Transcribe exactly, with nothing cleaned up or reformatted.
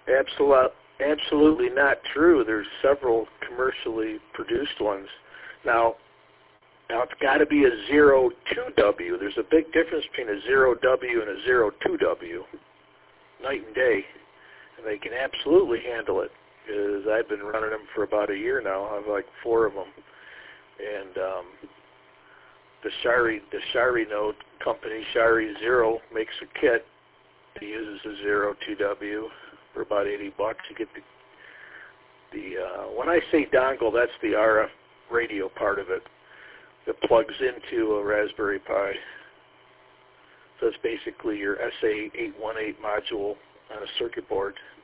Absolutely, absolutely not true. There's several commercially produced ones. Now, now it's got to be a zero two W. There's a big difference between a zero W and a zero two W, night and day, and they can absolutely handle it. Because I've been running them for about a year now. I have like four of them, and um, the Shari, the Shari Note company, Shari Zero, makes a kit that uses a zero two W for about eighty bucks. You get the the uh, when I say dongle, that's the R F radio part of it that plugs into a Raspberry Pi. So it's basically your S A eight one eight module on a circuit board.